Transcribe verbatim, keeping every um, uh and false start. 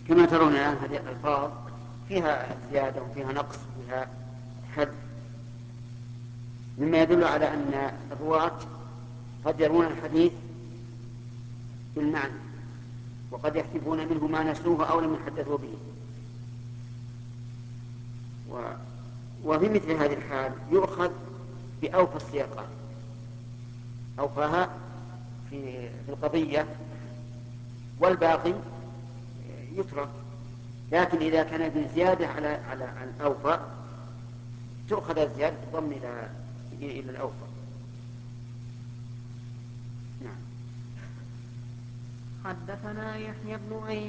كما ترون الآن هذه الألفاظ فيها زيادة وفيها نقص وفيها حذف، مما يدل على أن الرواة قد يرون الحديث بالمعنى، وقد يحذفون منه ما نسوه أو لم يحدثوا به. و... وفي مثل هذه الحال يؤخذ بأوفى السياقات، أوفاها في في القضية، والباقي يترك. لكن إذا كان بزيادة على على الأوفى تؤخذ الزيادة تضم إلى إلى الأوفى. نعم. حدثنا يحيى بن أيوب